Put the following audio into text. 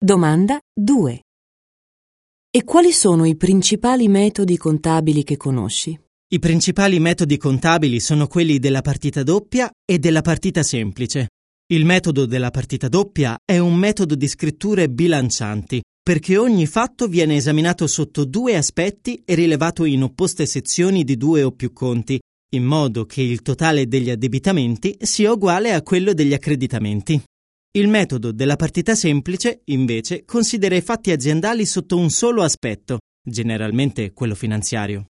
Domanda 2. E quali sono i principali metodi contabili che conosci? I principali metodi contabili sono quelli della partita doppia e della partita semplice. Il metodo della partita doppia è un metodo di scritture bilancianti, perché ogni fatto viene esaminato sotto due aspetti e rilevato in opposte sezioni di due o più conti, in modo che il totale degli addebitamenti sia uguale a quello degli accreditamenti. Il metodo della partita semplice, invece, considera i fatti aziendali sotto un solo aspetto, generalmente quello finanziario.